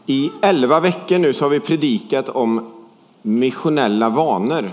I 11 veckor nu så har vi predikat om missionella vanor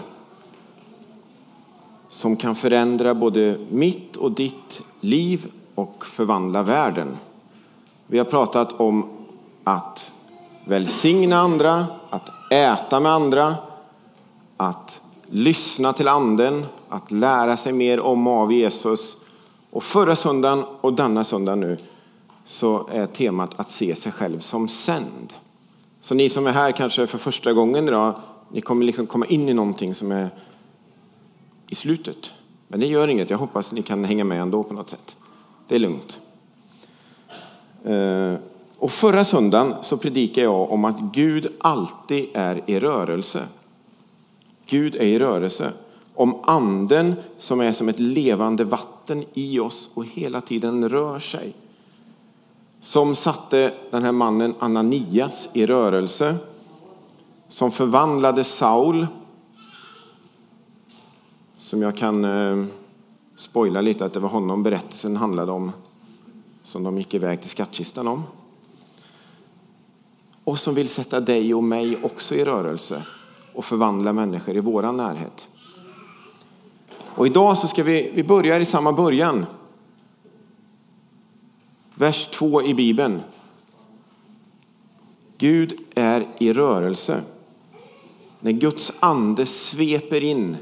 som kan förändra både mitt och ditt liv och förvandla världen. Vi har pratat om att välsigna andra, att äta med andra, att lyssna till anden, att lära sig mer om och av Jesus. Och förra söndagen och denna söndag nu så är temat att se sig själv som sänd. Så ni som är här kanske för första gången idag, ni kommer liksom komma in i någonting som är i slutet. Men det gör inget, jag hoppas ni kan hänga med ändå på något sätt. Det är lugnt. Och förra söndagen så predikade jag om att Gud alltid är i rörelse. Gud är i rörelse. Om anden som är som ett levande vatten i oss och hela tiden rör sig. Som satte den här mannen Ananias i rörelse. Som förvandlade Saul. Som jag kan spoila lite att det var honom berättelsen handlade om. Som de gick iväg till skattkistan om. Och som vill sätta dig och mig också i rörelse. Och förvandla människor i våran närhet. Och idag så ska vi börja i samma början. Vers 2 i Bibeln. Gud är i rörelse. När Guds ande sveper in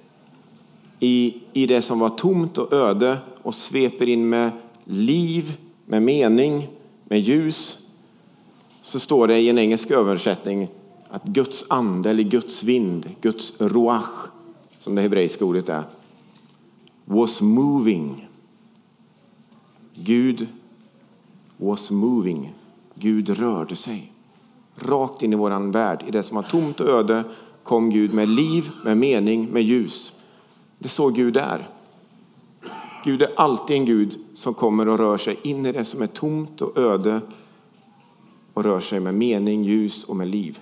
i det som var tomt och öde och sveper in med liv, med mening, med ljus, så står det i en engelsk översättning att Guds ande eller Guds vind, Guds ruach, som det hebreiska ordet är, was moving. Gud was moving. Gud rörde sig. Rakt in i våran värld. I det som var tomt och öde kom Gud med liv, med mening, med ljus. Det så Gud är. Gud är alltid en Gud som kommer och rör sig in i det som är tomt och öde och rör sig med mening, ljus och med liv.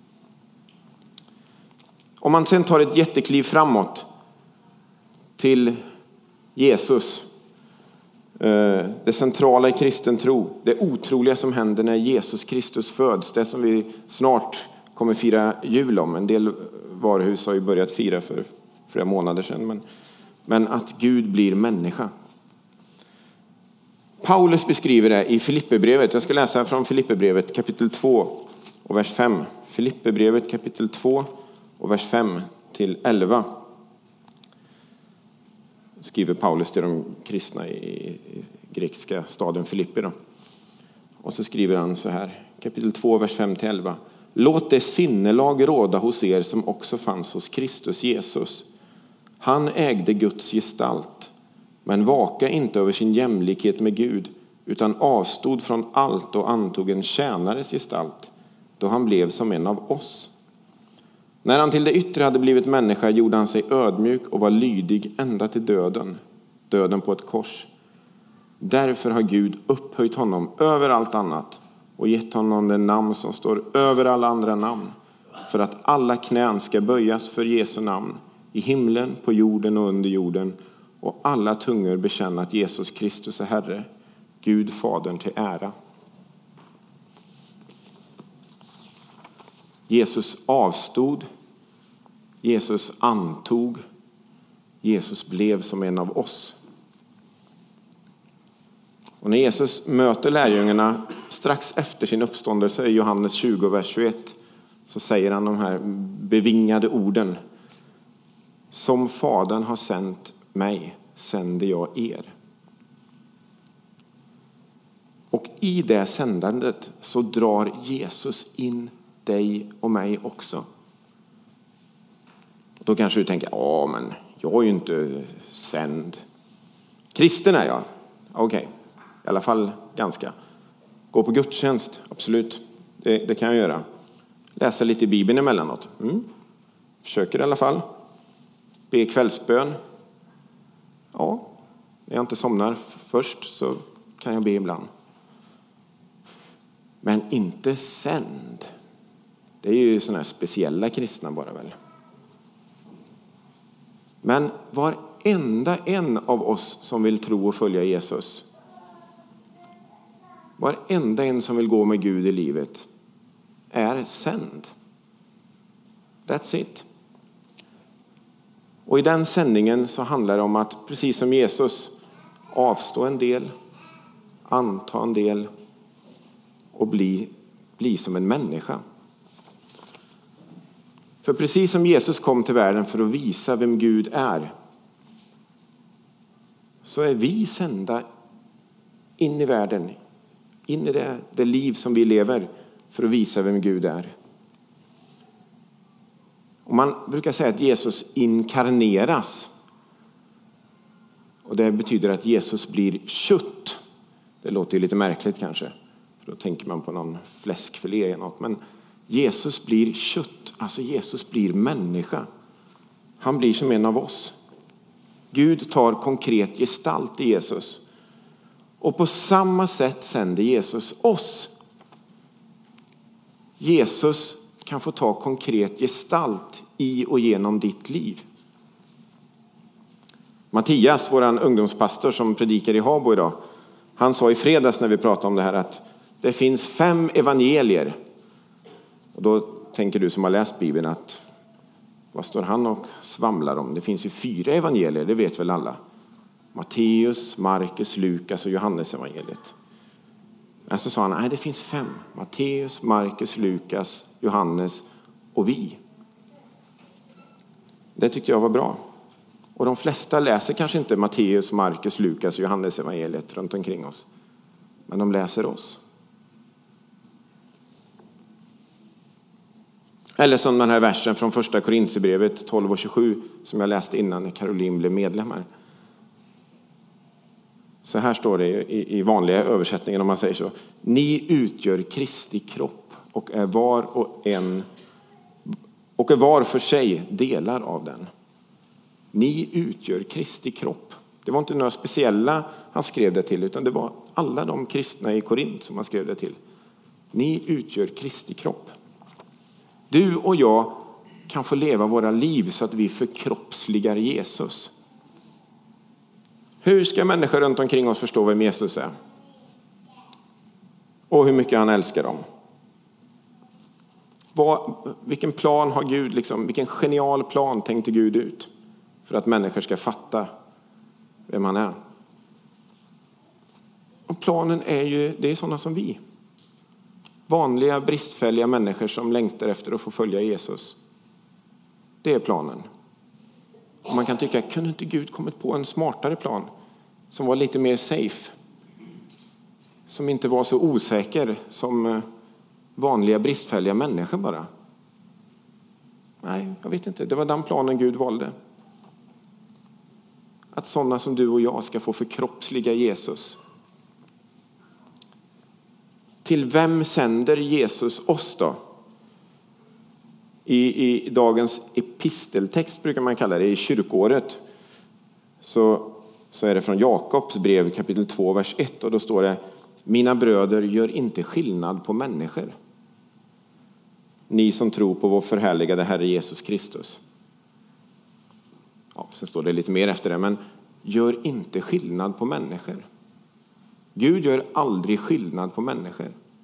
Om man sen tar ett jättekliv framåt till Jesus, det centrala i kristen tro, det otroliga som händer när Jesus Kristus föds, det som vi snart kommer fira jul om. En del varuhus har ju börjat fira för flera månader sedan, men att Gud blir människa. Paulus beskriver det i Filipperbrevet. Jag ska läsa från Filipperbrevet kapitel 2 och vers 5. Filipperbrevet kapitel 2 och vers 5 till 11. Skriver Paulus till de kristna i grekiska staden Filippi då. Och så skriver han så här. Kapitel 2, vers 5 till 11. Låt det sinnelag råda hos er som också fanns hos Kristus Jesus. Han ägde Guds gestalt, men vaka inte över sin jämlikhet med Gud, utan avstod från allt och antog en tjänares gestalt, då han blev som en av oss. När han till det yttre hade blivit människa gjorde han sig ödmjuk och var lydig ända till döden på ett kors. Därför har Gud upphöjt honom över allt annat och gett honom det namn som står över alla andra namn, för att alla knän ska böjas för Jesu namn, i himlen, på jorden och under jorden, och alla tungor bekänna att Jesus Kristus är Herre, Gud Fadern till ära. Jesus avstod, Jesus antog, Jesus blev som en av oss. Och när Jesus möter lärjungarna strax efter sin uppståndelse i Johannes 20, vers 21, så säger han de här bevingade orden. Som Fadern har sänt mig, sänder jag er. Och i det sändandet så drar Jesus in dig och mig också. Då kanske du tänker, ja men jag är ju inte sänd. Kristen är jag. Okej, i alla fall ganska. Gå på gudstjänst, absolut. Det kan jag göra. Läsa lite i Bibeln emellanåt. Försöker i alla fall. Be kvällsbön. Ja, när jag inte somnar först så kan jag be ibland. Men inte sänd. Det är ju sådana här speciella kristna bara väl. Men varenda en av oss som vill tro och följa Jesus, varenda en som vill gå med Gud i livet, är sänd. That's it. Och i den sändningen så handlar det om att precis som Jesus avstå en del, anta en del och bli som en människa. För precis som Jesus kom till världen för att visa vem Gud är, så är vi sända in i världen, in i det liv som vi lever för att visa vem Gud är. Och man brukar säga att Jesus inkarneras. Och det betyder att Jesus blir kött. Det låter ju lite märkligt kanske. För då tänker man på någon fläskfilé eller något. Men Jesus blir kött. Alltså Jesus blir människa. Han blir som en av oss. Gud tar konkret gestalt i Jesus. Och på samma sätt sänder Jesus oss. Jesus kan få ta konkret gestalt i och genom ditt liv. Mattias, våran ungdomspastor som predikar i Habo idag, han sa i fredags när vi pratade om det här att det finns 5 evangelier. Och då tänker du som har läst Bibeln att vad står han och svamlar om? Det finns ju 4 evangelier, det vet väl alla. Matteus, Markus, Lukas och Johannes evangeliet. Men så sa han, nej det finns 5. Matteus, Markus, Lukas, Johannes och vi. Det tyckte jag var bra. Och de flesta läser kanske inte Matteus, Markus, Lukas och Johannes evangeliet runt omkring oss. Men de läser oss. Eller som den här versen från första Korinthierbrevet 12:27 som jag läste innan när Caroline blev medlem här. Så här står det i vanliga översättningen om man säger så. Ni utgör Kristi kropp och är var för sig delar av den. Ni utgör Kristi kropp. Det var inte några speciella han skrev det till, utan det var alla de kristna i Korint som han skrev det till. Ni utgör Kristi kropp. Du och jag kan få leva våra liv så att vi förkroppsligar Jesus. Hur ska människor runt omkring oss förstå vem Jesus är? Och hur mycket han älskar dem? Vilken plan har Gud, vilken genial plan tänkte Gud ut för att människor ska fatta vem han är? Och planen det är sådana som vi. Vanliga, bristfälliga människor som längtar efter att få följa Jesus. Det är planen. Och man kan tycka, kunde inte Gud kommit på en smartare plan som var lite mer safe? Som inte var så osäker som vanliga, bristfälliga människor bara. Nej, jag vet inte. Det var den planen Gud valde. Att sådana som du och jag ska få förkroppsliga Jesus. Till vem sänder Jesus oss då? I dagens episteltext brukar man kalla det, i kyrkåret. Så är det från Jakobs brev kapitel 2, vers 1. Och då står det, mina bröder, gör inte skillnad på människor. Ni som tror på vår förhärligade Herre Jesus Kristus. Ja, sen står det lite mer efter det, men gör inte skillnad på människor. Gud gör aldrig skillnad på människor.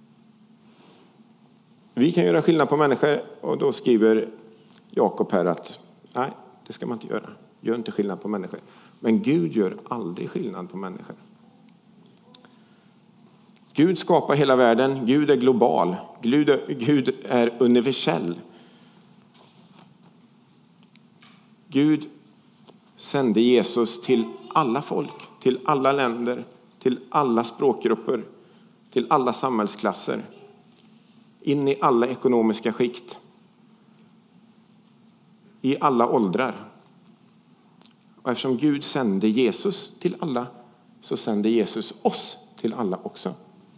Vi kan göra skillnad på människor och då skriver Jakob här att nej, det ska man inte göra. Gör inte skillnad på människor. Men Gud gör aldrig skillnad på människor. Gud skapar hela världen. Gud är global. Gud är universell. Gud sände Jesus till alla folk, till alla länder, till alla språkgrupper, till alla samhällsklasser. In i alla ekonomiska skikt. I alla åldrar. Och eftersom Gud sände Jesus till alla, så sände Jesus oss till alla också.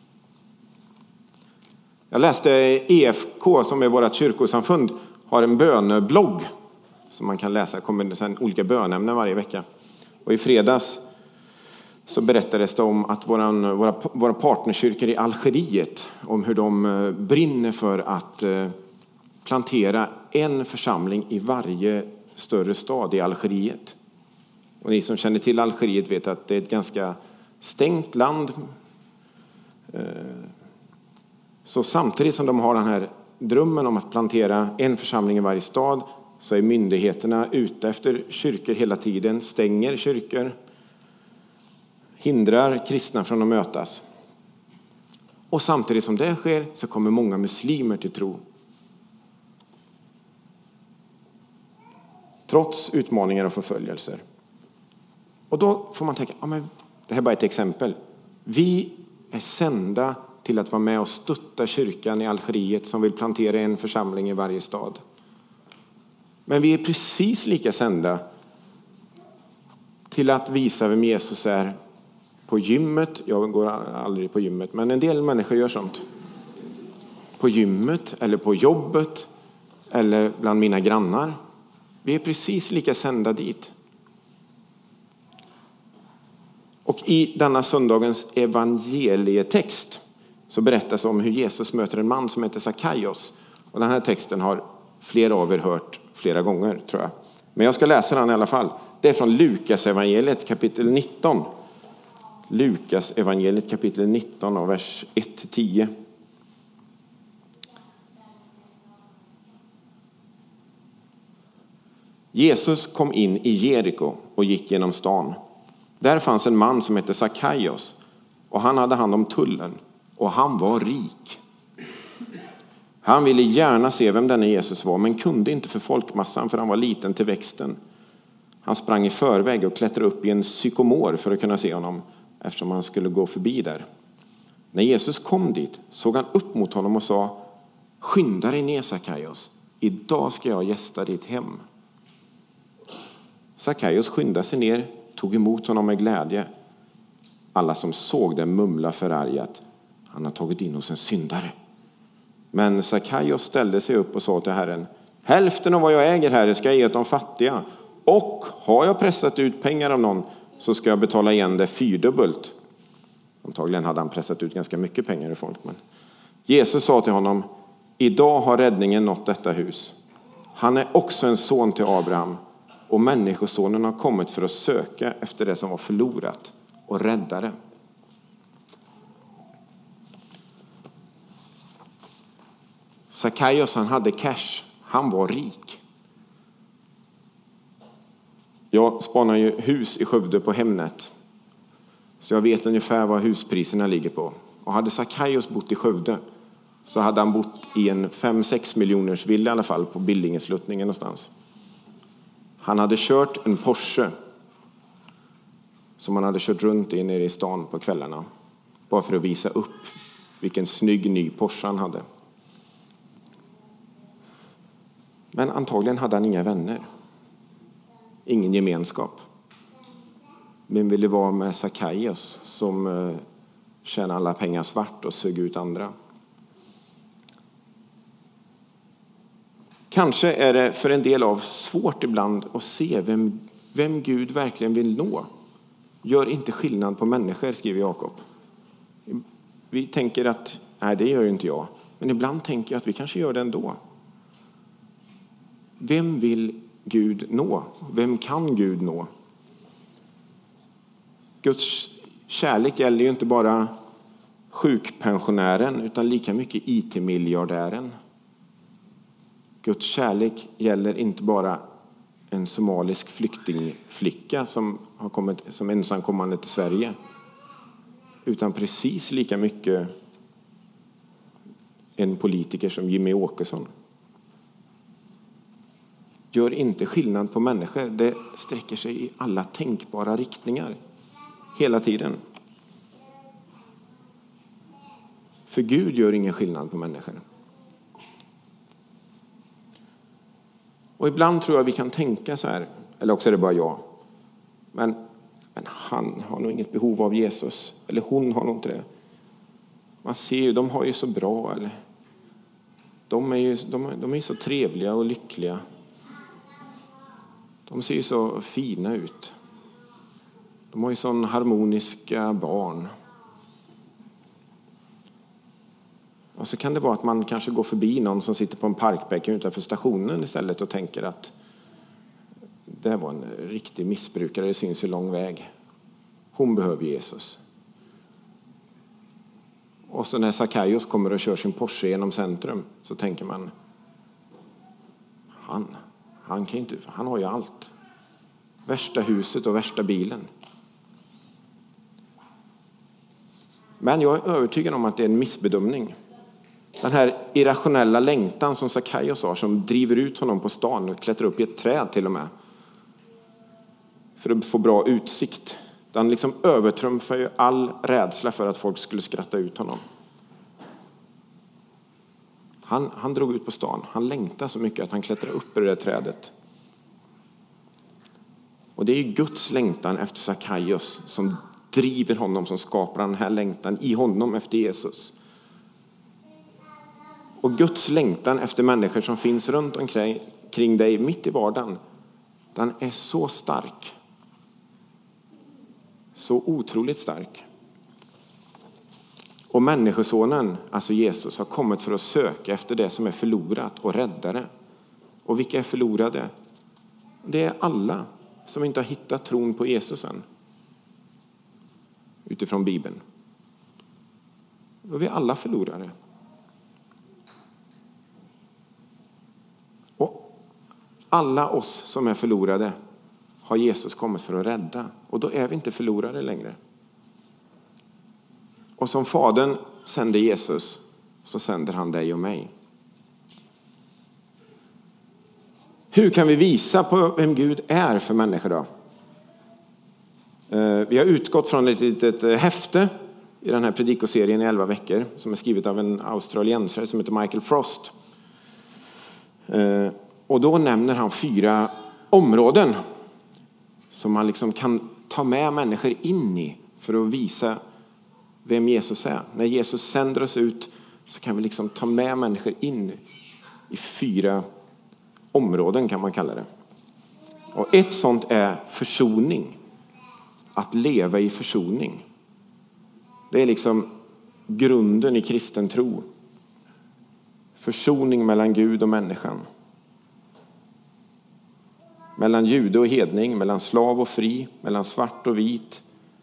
Jag läste EFK, som är vårt kyrkosamfund, har en böneblogg som man kan läsa. Det kommer sen olika bönämnen varje vecka. Och i fredags så berättades det om att våra partnerkyrkor i Algeriet, om hur de brinner för att plantera en församling i varje större stad i Algeriet. Och ni som känner till Algeriet vet att det är ett ganska stängt land. Så samtidigt som de har den här drömmen om att plantera en församling i varje stad, så är myndigheterna ute efter kyrkor hela tiden, stänger kyrkor, hindrar kristna från att mötas. Och samtidigt som det sker så kommer många muslimer till tro. Trots utmaningar och förföljelser. Och då får man tänka, men det här är bara ett exempel. Vi är sända till att vara med och stötta kyrkan i Algeriet som vill plantera en församling i varje stad. Men vi är precis lika sända till att visa vem Jesus är på gymmet. Jag går aldrig på gymmet, men en del människor gör sånt. På gymmet eller på jobbet eller bland mina grannar. Vi är precis lika sända dit. Och i denna söndagens evangelietext så berättas om hur Jesus möter en man som heter Sackaios. Och den här texten har flera av er hört flera gånger, tror jag. Men jag ska läsa den i alla fall. Det är från Lukas evangeliet kapitel 19. Lukas evangeliet kapitel 19 och vers 1-10. Jesus kom in i Jeriko och gick genom stan. Där fanns en man som hette Sackaios och han hade hand om tullen och han var rik. Han ville gärna se vem denne Jesus var men kunde inte för folkmassan för han var liten till växten. Han sprang i förväg och klättrade upp i en sykomor för att kunna se honom eftersom han skulle gå förbi där. När Jesus kom dit såg han upp mot honom och sa: "Skynda dig ner, Sackaios. Idag ska jag gästa ditt hem." Sackaios skyndade sig ner, tog emot honom med glädje. Alla som såg det mumlade förargat: "Han har tagit in hos en syndare." Men Sackaios ställde sig upp och sa till Herren: "Hälften av vad jag äger, Herre, ska jag ge åt de fattiga. Och har jag pressat ut pengar av någon så ska jag betala igen det 4-dubbelt." Antagligen hade han pressat ut ganska mycket pengar i folk. Men Jesus sa till honom: "Idag har räddningen nått detta hus. Han är också en son till Abraham. Och människosonen har kommit för att söka efter det som var förlorat och rädda det." Sackaios, han hade cash. Han var rik. Jag spanar ju hus i Skövde på Hemnet. Så jag vet ungefär vad huspriserna ligger på. Och hade Sackaios bott i Skövde så hade han bott i en 5-6 miljoners villa i alla fall på Billingesluttningen någonstans. Han hade kört en Porsche som han hade kört runt i nere i stan på kvällarna. Bara för att visa upp vilken snygg ny Porsche han hade. Men antagligen hade han inga vänner. Ingen gemenskap. Men ville vara med Sackaios som tjänade alla pengar svart och sög ut andra. Kanske är det för en del av svårt ibland att se vem Gud verkligen vill nå. Gör inte skillnad på människor, skriver Jakob. Vi tänker att, nej, det gör ju inte jag. Men ibland tänker jag att vi kanske gör det ändå. Vem vill Gud nå? Vem kan Gud nå? Guds kärlek gäller ju inte bara sjukpensionären utan lika mycket IT-miljardären. Guds kärlek gäller inte bara en somalisk flyktingflicka som har kommit som ensamkommande till Sverige, utan precis lika mycket en politiker som Jimmy Åkesson. Gör inte skillnad på människor. Det sträcker sig i alla tänkbara riktningar hela tiden. För Gud gör ingen skillnad på människor. Och ibland tror jag vi kan tänka så här, eller också är det bara jag. Men han har nog inget behov av Jesus. Eller hon har nog inte det. Man ser ju, de har ju så bra. Eller? De är ju så trevliga och lyckliga. De ser ju så fina ut. De har ju sån harmoniska barn. Och så kan det vara att man kanske går förbi någon som sitter på en parkbänk utanför stationen istället och tänker att det var en riktig missbrukare, det syns i lång väg. Hon behöver Jesus. Och så när Sackaios kommer och kör sin Porsche genom centrum så tänker man, han kan inte, han har ju allt. Värsta huset och värsta bilen. Men jag är övertygad om att det är en missbedömning. Den här irrationella längtan som Sackaios har, som driver ut honom på stan och klättrar upp i ett träd till och med. För att få bra utsikt. Den liksom övertrumfar ju all rädsla för att folk skulle skratta ut honom. Han drog ut på stan. Han längtade så mycket att han klättrade upp i det där trädet. Och det är ju Guds längtan efter Sackaios som driver honom, som skapar den här längtan i honom efter Jesus. Och Guds längtan efter människor som finns runt omkring dig mitt i vardagen, den är så stark. Så otroligt stark. Och människosonen, alltså Jesus, har kommit för att söka efter det som är förlorat och rädda det. Och vilka är förlorade? Det är alla som inte har hittat tron på Jesus än. Utifrån Bibeln. Då är vi alla förlorare. Och alla oss som är förlorade har Jesus kommit för att rädda. Och då är vi inte förlorade längre. Och som Fadern sänder Jesus så sänder han dig och mig. Hur kan vi visa på vem Gud är för människor då? Vi har utgått från ett litet häfte i den här predikoserien i 11 veckor som är skrivet av en australiensare som heter Michael Frost. Och då nämner han 4 områden som man liksom kan ta med människor in i för att visa vem Jesus är. När Jesus sänder oss ut så kan vi liksom ta med människor in i 4 områden kan man kalla det. Och ett sånt är försoning. Att leva i försoning. Det är liksom grunden i kristen tro. Försoning mellan Gud och människan. Mellan jude och hedning, mellan slav och fri, mellan svart och vit.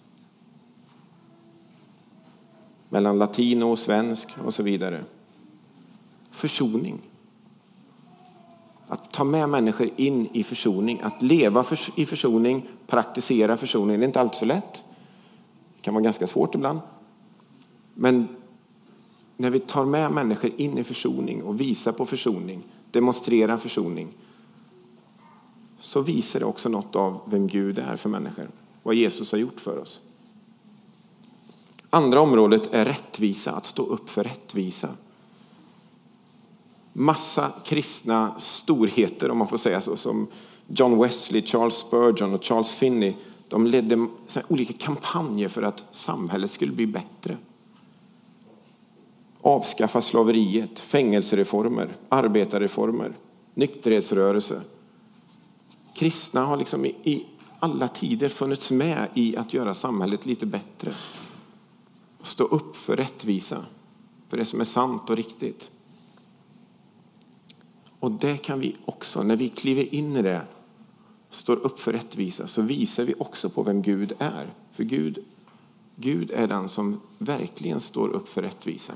Mellan latino och svensk och så vidare. Försoning. Att ta med människor in i försoning. Att leva i försoning, praktisera försoning. Det är inte alltid så lätt. Det kan vara ganska svårt ibland. Men när vi tar med människor in i försoning och visar på försoning, demonstrerar försoning, så visar det också något av vem Gud är för människor. Vad Jesus har gjort för oss. Andra området är rättvisa, att stå upp för rättvisa. Massa kristna storheter, om man får säga så, som John Wesley, Charles Spurgeon och Charles Finney, de ledde olika kampanjer för att samhället skulle bli bättre. Avskaffa slaveriet, fängelsereformer, arbetarreformer, nykterhetsrörelse. Kristna har liksom i alla tider funnits med i att göra samhället lite bättre. Stå upp för rättvisa, för det som är sant och riktigt. Och det kan vi också, när vi kliver in i det, står upp för rättvisa, så visar vi också på vem Gud är. För Gud är den som verkligen står upp för rättvisa.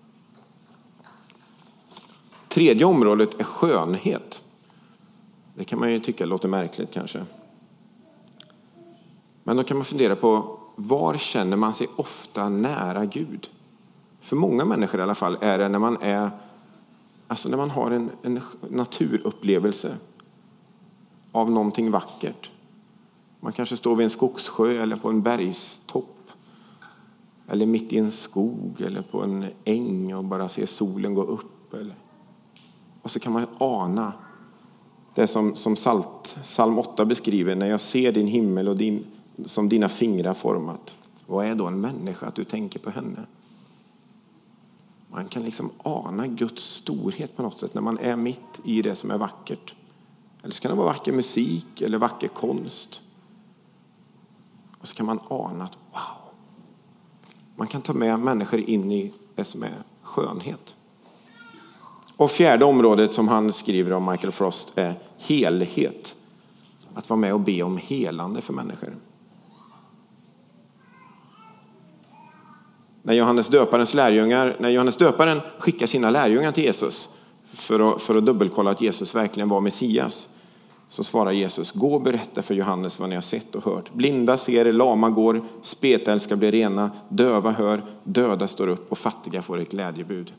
Tredje området är skönhet. Det kan man ju tycka låter märkligt kanske. Men då kan man fundera på, var känner man sig ofta nära Gud? För många människor i alla fall är det när man har en naturupplevelse av någonting vackert. Man kanske står vid en skogssjö eller på en bergstopp. Eller mitt i en skog eller på en äng och bara ser solen gå upp. Och så kan man ana det som Psalm 8 beskriver. När jag ser din himmel och som dina fingrar format. Vad är då en människa att du tänker på henne? Man kan liksom ana Guds storhet på något sätt när man är mitt i det som är vackert. Eller så kan det vara vacker musik eller vacker konst. Och så kan man ana att wow. Man kan ta med människor in i det som är skönhet. Och fjärde området som han skriver om, Michael Frost, är helhet. Att vara med och be om helande för människor. När Johannes döparen skickar sina lärjungar till Jesus för att dubbelkolla att Jesus verkligen var Messias, så svarar Jesus: gå och berätta för Johannes vad ni har sett och hört. Blinda ser, lama går, spetälska blir rena, döva hör, döda står upp och fattiga får ett glädjebud.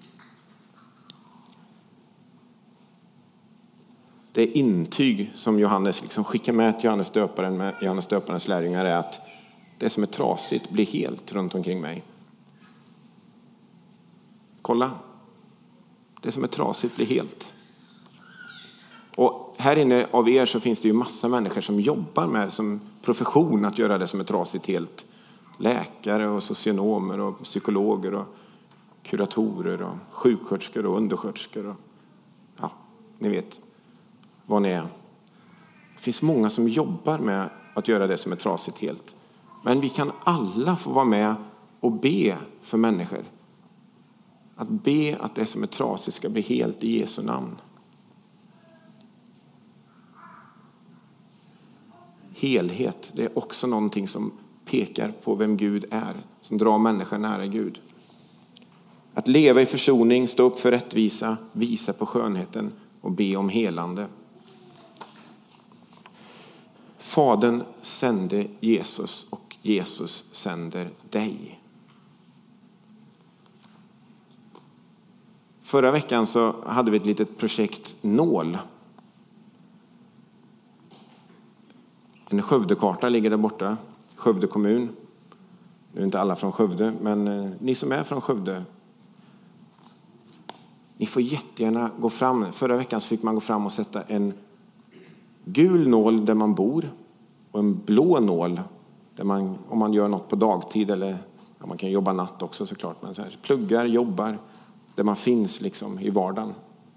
Det intyg som Johannes liksom skickar med till Johannes döparen med Johannes döparens lärjungar är att det som är trasigt blir helt runt omkring mig. Kolla. Det som är trasigt blir helt. Och här inne av er så finns det ju massa människor som jobbar med som profession att göra det som är trasigt helt. Läkare och socionomer och psykologer och kuratorer och sjuksköterskor och undersköterskor. Och, ja, ni vet vad ni är. Det finns många som jobbar med att göra det som är trasigt helt. Men vi kan alla få vara med och be för människor. Att be att det som är trasigt ska bli helt i Jesu namn. Helhet, det är också någonting som pekar på vem Gud är. Som drar människor nära Gud. Att leva i försoning, stå upp för rättvisa, visa på skönheten och be om helande. Fadern sände Jesus och Jesus sänder dig. Förra veckan så hade vi ett litet projekt Nål. En Skövdekarta ligger där borta. Skövde kommun. Nu är inte alla från Skövde, men ni som är från Skövde, ni får jättegärna gå fram. Förra veckan så fick man gå fram och sätta en gul nål där man bor och en blå nål där man, om man gör något på dagtid, eller ja, man kan jobba natt också såklart, men så här, pluggar, jobbar där man finns liksom i vardagen.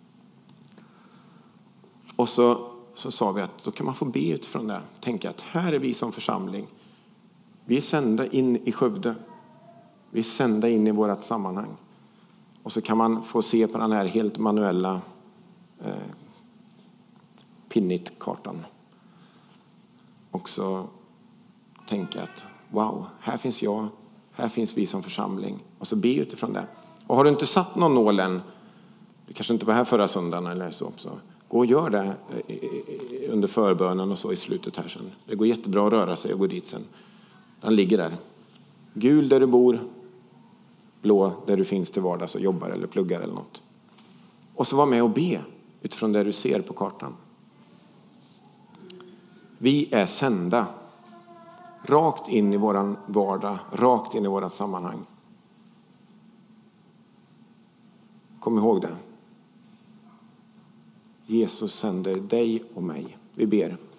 Och så sa vi att då kan man få be utifrån det. Tänka att här är vi som församling. Vi är sända in i Skövde. Vi är sända in i vårt sammanhang. Och så kan man få se på den här helt manuella Pinnit-kartan. Och så tänka att wow, här finns jag. Här finns vi som församling. Och så be utifrån det. Och har du inte satt någon nål än, du kanske inte var här förra söndagen eller så gå och gör det under förbönen och så i slutet här sen. Det går jättebra att röra sig och gå dit sen. Den ligger där. Gul där du bor, blå där du finns till vardags och jobbar eller pluggar eller något. Och så var med och be utifrån det du ser på kartan. Vi är sända rakt in i våran vardag, rakt in i vårat sammanhang. Kom ihåg det. Jesus sänder dig och mig. Vi ber.